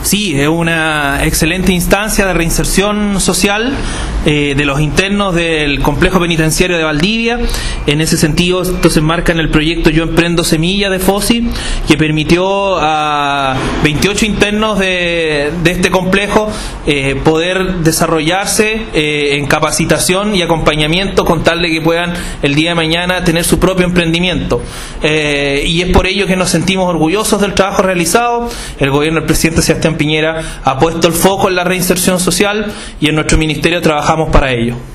Sí, es una excelente instancia de reinserción social de los internos del complejo penitenciario de Valdivia. En ese sentido, esto se enmarca en el proyecto Yo Emprendo Semilla de FOSI, que permitió a 28 internos de este complejo poder desarrollarse en capacitación y acompañamiento con tal de que puedan el día de mañana tener su propio emprendimiento. Y es por ello que nos sentimos orgullosos del trabajo realizado. El gobierno del presidente Sebastián Piñera ha puesto el foco en la reinserción social y en nuestro ministerio trabajamos para ello.